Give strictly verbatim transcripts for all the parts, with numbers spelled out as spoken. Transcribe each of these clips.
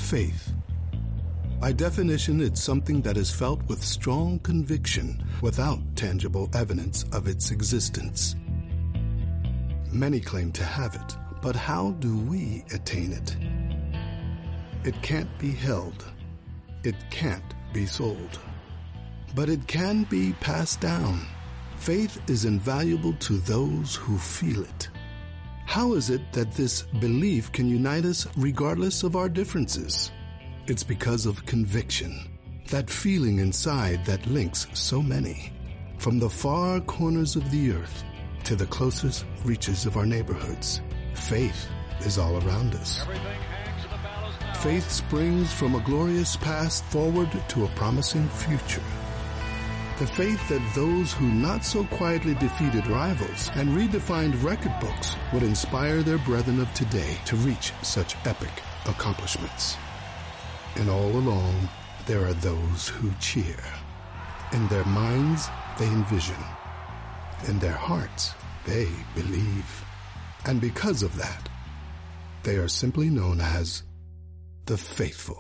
Faith. By definition, it's something that is felt with strong conviction without tangible evidence of its existence. Many claim to have it, but how do we attain it? It can't be held. It can't be sold. But it can be passed down. Faith is invaluable to those who feel it. How is it that this belief can unite us regardless of our differences? It's because of conviction, that feeling inside that links so many, from the far corners of the earth to the closest reaches of our neighborhoods. Faith is all around us. Faith springs from a glorious past forward to a promising future. The faith that those who not so quietly defeated rivals and redefined record books would inspire their brethren of today to reach such epic accomplishments. And all along, there are those who cheer. In their minds, they envision. In their hearts, they believe. And because of that, they are simply known as the faithful.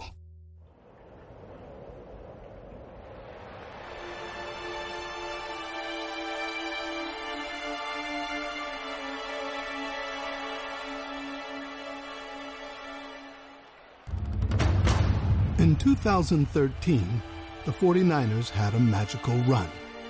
In two thousand thirteen, the forty-niners had a magical run.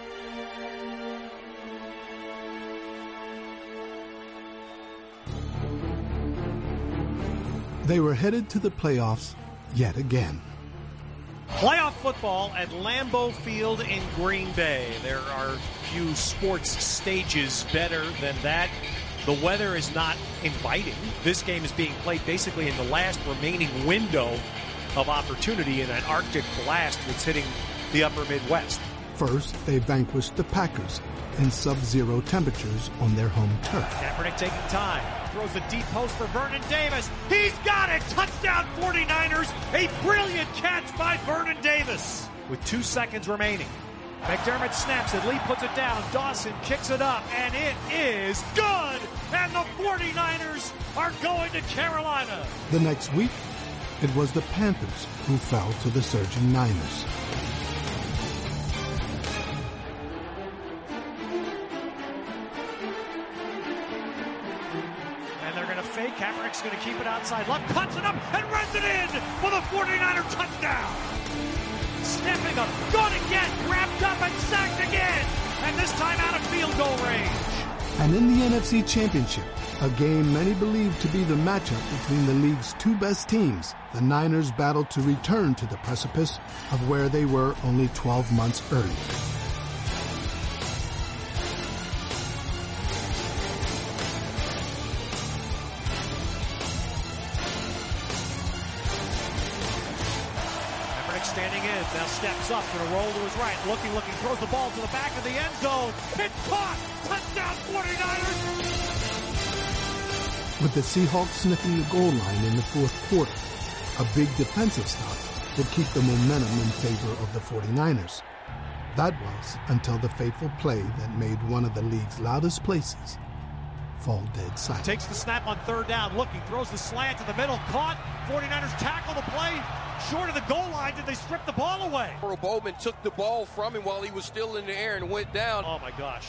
They were headed to the playoffs yet again. Playoff football at Lambeau Field in Green Bay. There are few sports stages better than that. The weather is not inviting. This game is being played basically in the last remaining window of opportunity in an Arctic blast that's hitting the upper Midwest. First, they vanquished the Packers in sub-zero temperatures on their home turf. Kaepernick taking time. Throws a deep post for Vernon Davis. He's got it! Touchdown forty-niners! A brilliant catch by Vernon Davis. With two seconds remaining. McDermott snaps it. Lee puts it down. Dawson kicks it up. And it is good! And the forty-niners are going to Carolina. The next week, it was the Panthers who fell to the surging Niners. And they're going to fake. Kaepernick's going to keep it outside left, cuts it up, and runs it in for the forty-niner touchdown. Sniffing up, good again, wrapped up and sacked again. And this time out of field goal range. And in the N F C Championship, a game many believe to be the matchup between the league's two best teams, the Niners battled to return to the precipice of where they were only twelve months earlier. Standing in, now steps up, going to roll to his right, looking, looking, throws the ball to the back of the end zone. It's caught! Touchdown forty-niners! With the Seahawks sniffing the goal line in the fourth quarter, a big defensive stop would keep the momentum in favor of the forty-niners. That was until the fateful play that made one of the league's loudest places fall dead silent. Takes the snap on third down, looking, throws the slant to the middle, caught. forty-niners tackle the play. Short of the goal line, did they strip the ball away? Earl Bowman took the ball from him while he was still in the air and went down. Oh my gosh.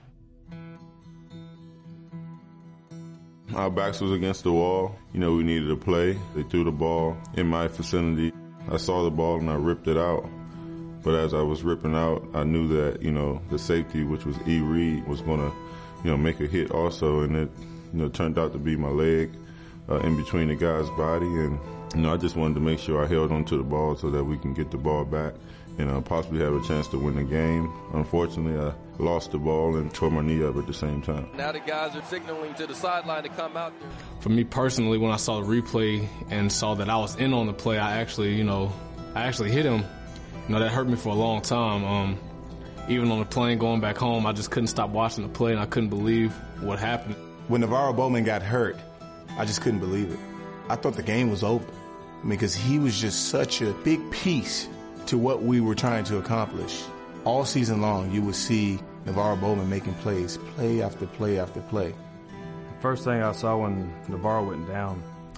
Our backs was against the wall. You know, we needed a play. They threw the ball in my vicinity. I saw the ball and I ripped it out. But as I was ripping out, I knew that, you know, the safety, which was E. Reed, was going to, you know, make a hit also. And it, you know, turned out to be my leg uh, in between the guy's body. And, you know, I just wanted to make sure I held onto the ball so that we can get the ball back and uh, possibly have a chance to win the game. Unfortunately, I lost the ball and tore my knee up at the same time. Now the guys are signaling to the sideline to come out there. For me personally, when I saw the replay and saw that I was in on the play, I actually, you know, I actually hit him. You know, that hurt me for a long time. Um, even on the plane going back home, I just couldn't stop watching the play, and I couldn't believe what happened. When NaVorro Bowman got hurt, I just couldn't believe it. I thought the game was over. I mean, because he was just such a big piece to what we were trying to accomplish. All season long, you would see NaVorro Bowman making plays, play after play after play. The first thing I saw when NaVorro went down,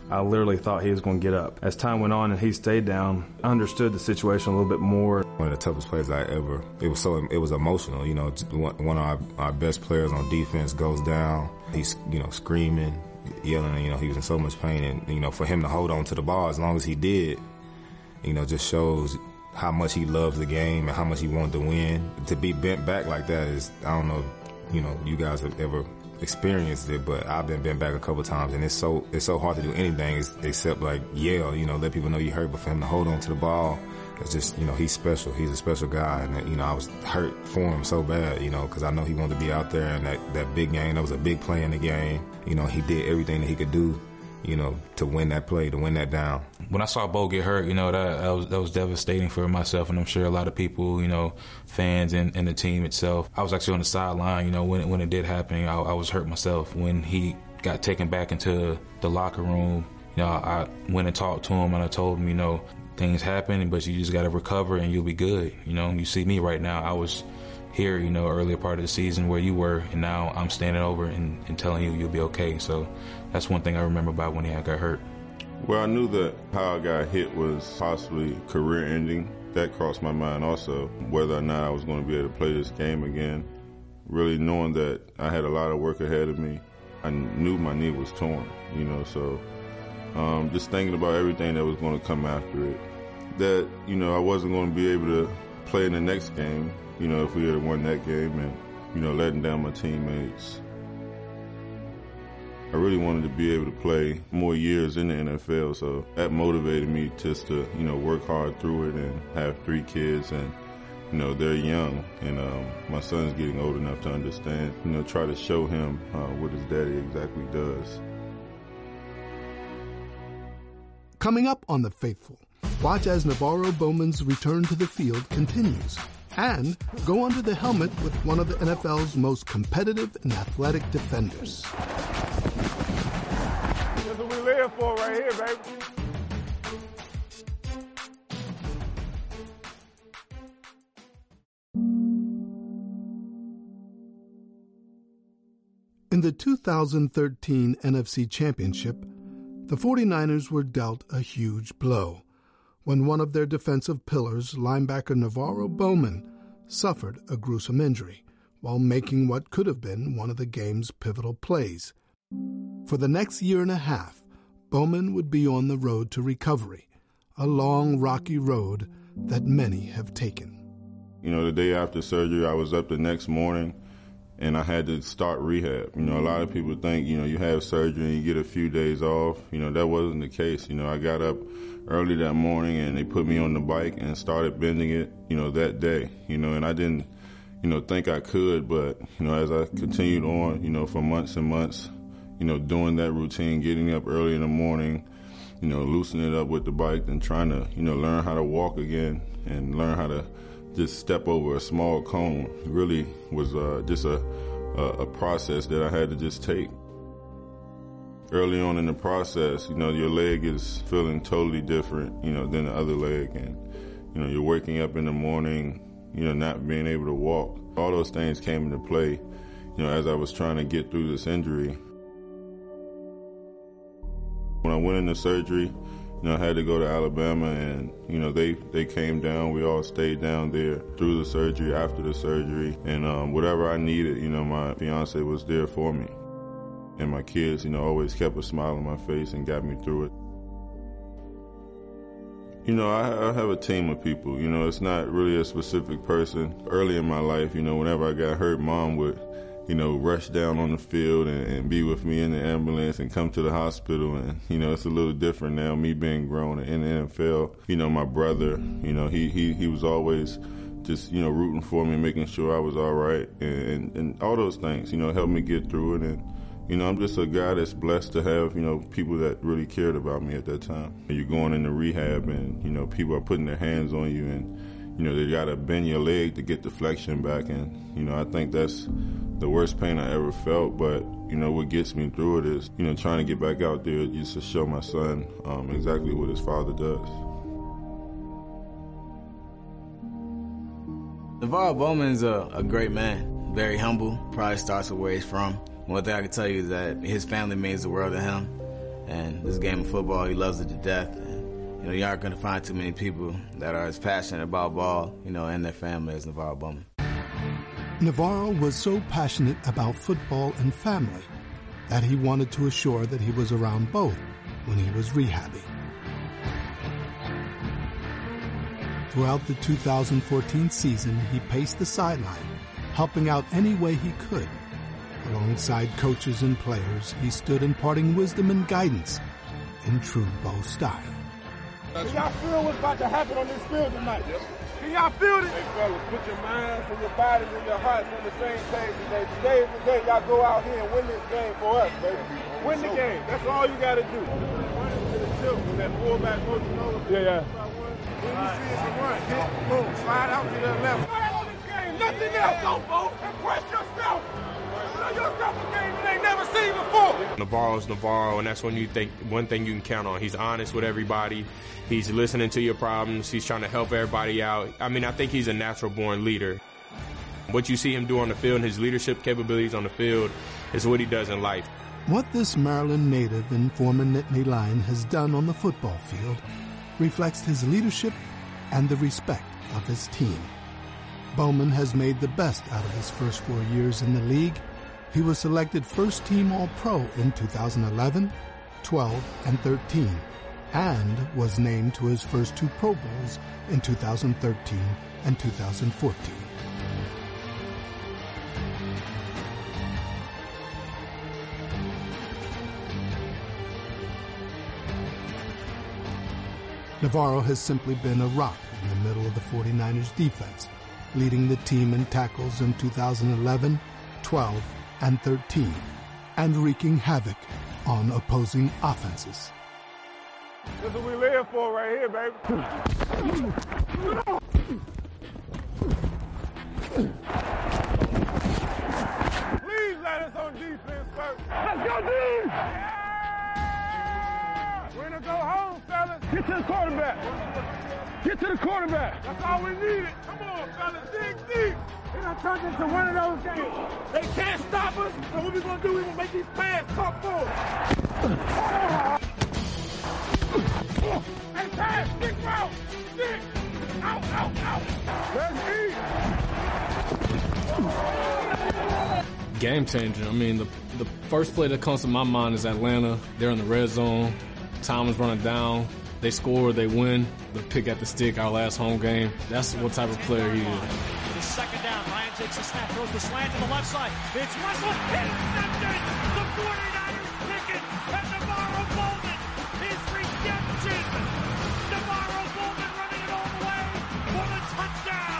I literally thought he was going to get up. As time went on and he stayed down, I understood the situation a little bit more. One of the toughest plays I ever, it was so, it was emotional. You know, one of our, our best players on defense goes down. He's, you know, screaming, yelling, you know, he was in so much pain. And, you know, for him to hold on to the ball as long as he did, you know, just shows how much he loves the game and how much he wanted to win. To be bent back like that is, I don't know, you know, you guys have ever experienced it, but I've been bent back a couple of times, and it's so it's so hard to do anything except like yell, you know, let people know you hurt. But for him to hold on to the ball, it's just, you know, he's special. He's a special guy, and you know, I was hurt for him so bad, you know, because I know he wanted to be out there, and that that big game, that was a big play in the game. You know, he did everything that he could do, you know, to win that play, to win that down. When I saw Bo get hurt, you know, that, that was that was devastating for myself, and I'm sure a lot of people, you know, fans and, and the team itself. I was actually on the sideline, you know, when it, when it did happen. I, I was hurt myself. When he got taken back into the locker room, you know, I went and talked to him, and I told him, you know, things happen, but you just got to recover and you'll be good. You know, you see me right now. I was here, you know, earlier part of the season where you were, and now I'm standing over and, and telling you you'll be okay. So that's one thing I remember about when he got hurt. Well, I knew that how I got hit was possibly career-ending. That crossed my mind also, whether or not I was going to be able to play this game again. Really knowing that I had a lot of work ahead of me. I knew my knee was torn, you know, so um, just thinking about everything that was going to come after it. That, you know, I wasn't going to be able to play in the next game, you know, if we had won that game, and, you know, letting down my teammates. I really wanted to be able to play more years in the N F L, so that motivated me just to, you know, work hard through it and have three kids, and, you know, they're young, and um, my son's getting old enough to understand, you know, try to show him uh, what his daddy exactly does. Coming up on The Faithful, watch as NaVorro Bowman's return to the field continues, and go under the helmet with one of the N F L's most competitive and athletic defenders. That's what we live for right here, baby. In the two thousand thirteen N F C Championship, the forty-niners were dealt a huge blow when one of their defensive pillars, linebacker NaVorro Bowman, suffered a gruesome injury while making what could have been one of the game's pivotal plays. For the next year and a half, Bowman would be on the road to recovery, a long, rocky road that many have taken. You know, the day after surgery, I was up the next morning, and I had to start rehab. You know, a lot of people think, you know, you have surgery and you get a few days off. You know, that wasn't the case. You know, I got up early that morning and they put me on the bike and started bending it, you know, that day. You know, and I didn't, you know, think I could, but, you know, as I continued on, you know, for months and months, you know, doing that routine, getting up early in the morning, you know, loosening it up with the bike and trying to, you know, learn how to walk again and learn how to just step over a small cone really was uh, just a, a, a process that I had to just take. Early on in the process, you know, your leg is feeling totally different, you know, than the other leg. And, you know, you're waking up in the morning, you know, not being able to walk. All those things came into play, you know, as I was trying to get through this injury. When I went into surgery, you know, I had to go to Alabama, and, you know, they, they came down. We all stayed down there through the surgery, after the surgery. And um, whatever I needed, you know, my fiance was there for me. And my kids, you know, always kept a smile on my face and got me through it. You know, I, I have a team of people. You know, it's not really a specific person. Early in my life, you know, whenever I got hurt, Mom would, you know, rush down on the field and, and be with me in the ambulance and come to the hospital. And, you know, it's a little different now, me being grown in the N F L. You know, my brother, you know, he, he, he was always just, you know, rooting for me, making sure I was all right. And, and, and all those things, you know, helped me get through it. And, you know, I'm just a guy that's blessed to have, you know, people that really cared about me at that time. You're going into rehab and, you know, people are putting their hands on you and, you know, they got to bend your leg to get the flexion back. And, you know, I think that's the worst pain I ever felt. But, you know, what gets me through it is, you know, trying to get back out there just to show my son um, exactly what his father does. NaVorro Bowman's a, a great man, very humble, probably starts with where he's from. One thing I can tell you is that his family means the world to him. And this game of football, he loves it to death. And, you know, you aren't going to find too many people that are as passionate about ball, you know, and their family as NaVorro Bowman. NaVorro was so passionate about football and family that he wanted to assure that he was around both when he was rehabbing. Throughout the two thousand fourteen season, he paced the sideline, helping out any way he could. Alongside coaches and players, he stood imparting wisdom and guidance in true Bo style. Can y'all feel what's about to happen on this field tonight? Can y'all feel it? Hey, fellas, put your minds and your bodies and your hearts on the same page today. Today is the day y'all go out here and win this game for us, baby. Win the game. That's all you got to do. Run into the tilt when that fullback motion over. Yeah, yeah. When you see it's a run, hit, boom, slide out to the left. Slide on this game. Nothing else, go, Bo. Impress yourself. Yourself a game you ain't never seen before. NaVorro's NaVorro, and that's when you think one thing you can count on. He's honest with everybody. He's listening to your problems. He's trying to help everybody out. I mean, I think he's a natural-born leader. What you see him do on the field, his leadership capabilities on the field, is what he does in life. What this Maryland native and former Nittany Lion has done on the football field reflects his leadership and the respect of his team. Bowman has made the best out of his first four years in the league. He was selected first-team All-Pro in two thousand eleven, twelve, and thirteen, and was named to his first two Pro Bowls in two thousand thirteen and two thousand fourteen. NaVorro has simply been a rock in the middle of the forty-niners defense, leading the team in tackles in two thousand eleven, twelve, and thirteen, and wreaking havoc on opposing offenses. This is what we live for right here, baby. Please let us on defense first. Let's go, D! Yeah! We're gonna go home, fellas. Get to the quarterback. Get to the quarterback. That's all we needed. Come on, fellas. Dig deep. We're gonna turn this into one of those games. They can't stop us. So what we gonna do? We gonna make these fans come forward. Hey, pass. Stick route. Stick. Out, out, out. Let's eat. Game changer. I mean, the the first play that comes to my mind is Atlanta. They're in the red zone. Time is running down. They score, they win. The pick at the stick, our last home game. That's what type of player he is. The second down, Ryan takes the snap, throws the slant to the left side. It's Russell, intercepted. The forty-niners pick it, and NaVorro Bowman, his redemption. NaVorro Bowman running it all the way for the touchdown.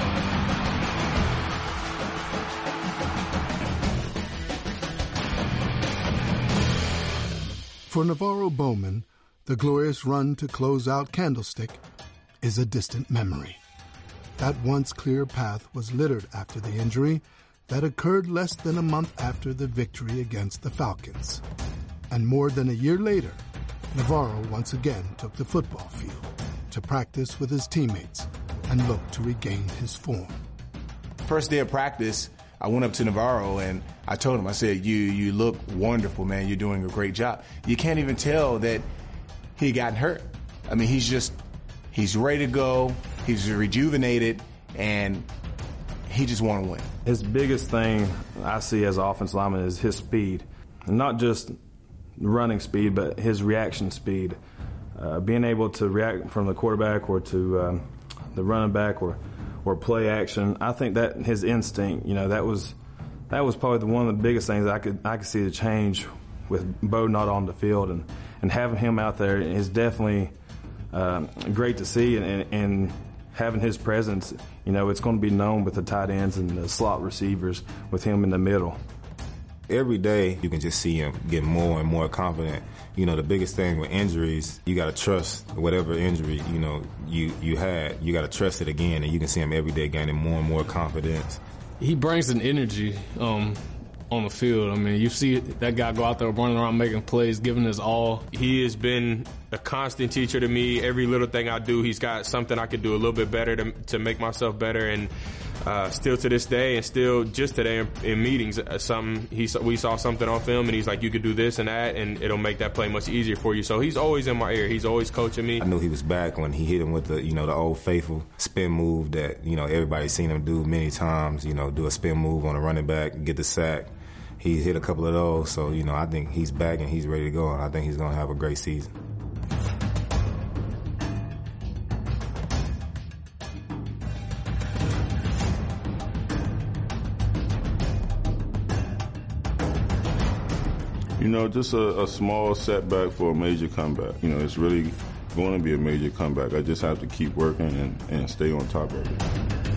For NaVorro Bowman, the glorious run to close out Candlestick is a distant memory. That once clear path was littered after the injury that occurred less than a month after the victory against the Falcons. And more than a year later, NaVorro once again took the football field to practice with his teammates and look to regain his form. First day of practice, I went up to NaVorro and I told him, I said, you you look wonderful, man. You're doing a great job. You can't even tell that he got hurt. I mean, he's just, he's ready to go. He's rejuvenated, and he just want to win. His biggest thing I see as an offensive lineman is his speed. And not just running speed, but his reaction speed. Uh, being able to react from the quarterback or to um, the running back or or play action. I think that his instinct, you know, that was that was probably the, one of the biggest things I could I could see the change with Bo not on the field, and, and having him out there is definitely um, great to see, and, and, and having his presence, you know, it's going to be known with the tight ends and the slot receivers with him in the middle. Every day you can just see him get more and more confident. You know, the biggest thing with injuries, you got to trust whatever injury, you know, you, you had. You got to trust it again, and you can see him every day gaining more and more confidence. He brings an energy um, on the field. I mean, you see that guy go out there running around making plays, giving his all. He has been a constant teacher to me. Every little thing I do, he's got something I could do a little bit better to, to make myself better. And Uh, still to this day, and still just today in, in meetings, uh, something he we saw something on film, and he's like, "You could do this and that, and it'll make that play much easier for you." So he's always in my ear. He's always coaching me. I knew he was back when he hit him with the, you know, the old faithful spin move that, you know, everybody's seen him do many times. You know, do a spin move on a running back, get the sack. He hit a couple of those, so you know, I think he's back and he's ready to go, and I think he's going to have a great season. You know, just a, a small setback for a major comeback. You know, it's really going to be a major comeback. I just have to keep working and, and stay on top of it.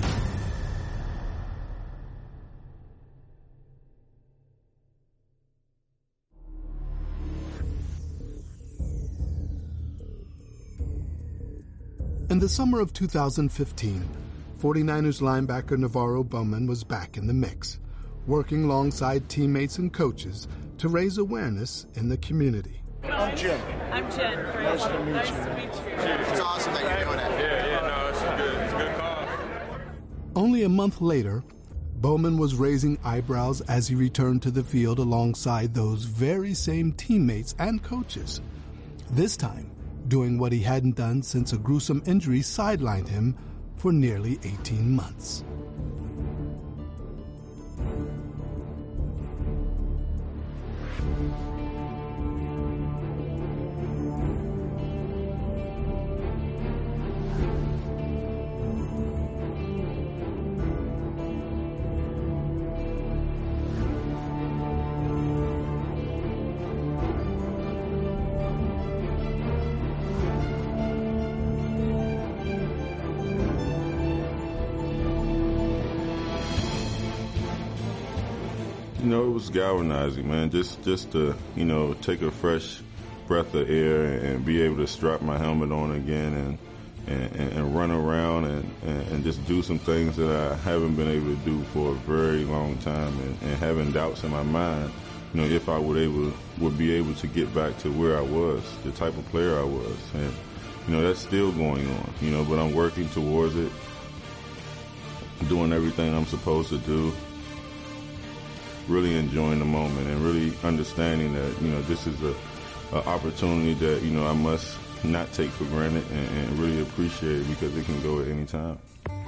In the summer of two thousand fifteen, forty-niners linebacker Navarro Bowman was back in the mix, working alongside teammates and coaches to raise awareness in the community. I'm Jim. I'm Jen. Nice to meet you. Nice to meet you. It's awesome that you're doing that. Yeah, yeah, no, it's good. It's a good cause. Only a month later, Bowman was raising eyebrows as he returned to the field alongside those very same teammates and coaches. This time, doing what he hadn't done since a gruesome injury sidelined him for nearly eighteen months. You know, it was galvanizing, man. Just, just to, you know, take a fresh breath of air and, and be able to strap my helmet on again and and, and run around and, and, and just do some things that I haven't been able to do for a very long time, and, and having doubts in my mind, you know, if I would able would be able to get back to where I was, the type of player I was, and you know, that's still going on, you know, but I'm working towards it, doing everything I'm supposed to do. Really enjoying the moment and really understanding that, you know, this is a, a opportunity that, you know, I must not take for granted and, and really appreciate because it can go at any time.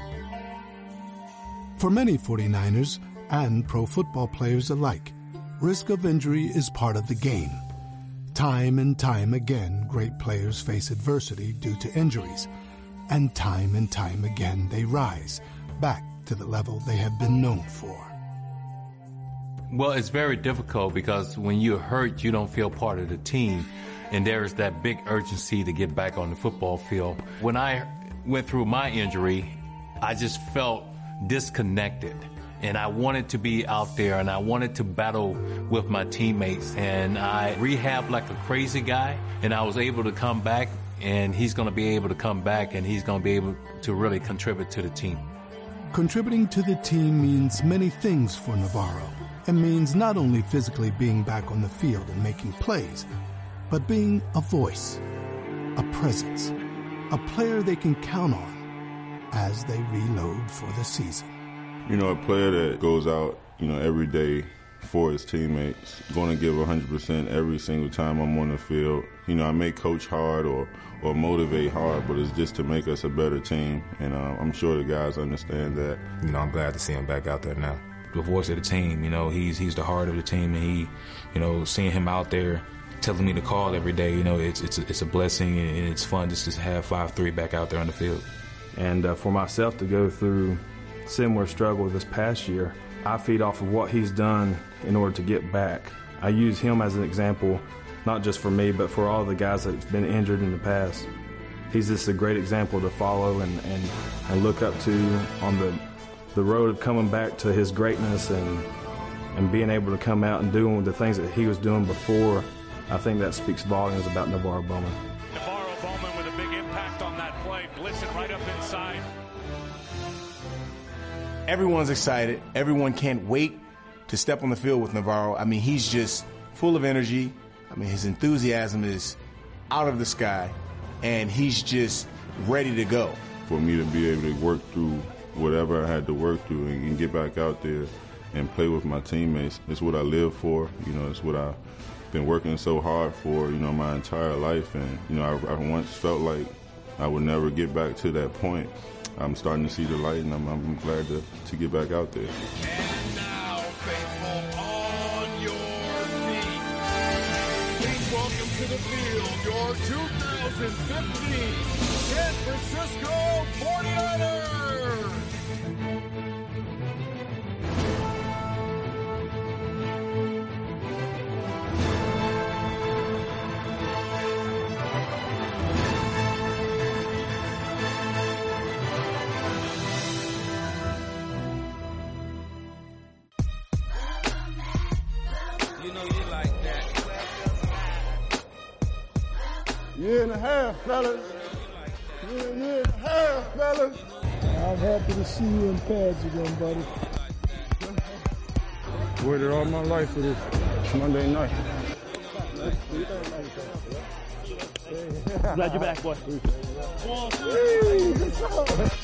For many forty-niners and pro football players alike, risk of injury is part of the game. Time and time again, great players face adversity due to injuries, and time and time again they rise back to the level they have been known for. Well, it's very difficult because when you're hurt, you don't feel part of the team. And there's that big urgency to get back on the football field. When I went through my injury, I just felt disconnected. And I wanted to be out there and I wanted to battle with my teammates. And I rehabbed like a crazy guy and I was able to come back, and he's going to be able to come back and he's going to be able to really contribute to the team. Contributing to the team means many things for Navarro. It means not only physically being back on the field and making plays, but being a voice, a presence, a player they can count on as they reload for the season. You know, a player that goes out, you know, every day for his teammates, going to give one hundred percent every single time I'm on the field. You know, I may coach hard or, or motivate hard, but it's just to make us a better team, and uh, I'm sure the guys understand that. You know, I'm glad to see him back out there now. The voice of the team, you know, he's he's the heart of the team, and he, you know, seeing him out there telling me to call every day, you know, it's it's a, it's a blessing, and it's fun just to have five three back out there on the field. And uh, for myself to go through similar struggle this past year, I feed off of what he's done in order to get back. I use him as an example, not just for me, but for all the guys that have been injured in the past. He's just a great example to follow and, and, and look up to on the the road of coming back to his greatness and and being able to come out and doing the things that he was doing before. I think that speaks volumes about Navarro Bowman. Navarro Bowman with a big impact on that play, blitzing right up inside. Everyone's excited. Everyone can't wait to step on the field with Navarro. I mean, he's just full of energy. I mean, his enthusiasm is out of the sky, and he's just ready to go. For me to be able to work through whatever I had to work through and, and get back out there and play with my teammates. It's what I live for. You know, it's what I've been working so hard for, you know, my entire life. And, you know, I, I once felt like I would never get back to that point. I'm starting to see the light, and I'm, I'm glad to, to get back out there. And now, faithful, on your feet. Please welcome to the field your two thousand fifteen San Francisco forty-niners. Year and a half, fellas. Year, year and a half, fellas. I'm happy to see you in pads again, buddy. Waited all my life for this. It's Monday night. Glad you're back, boy. One, two, three.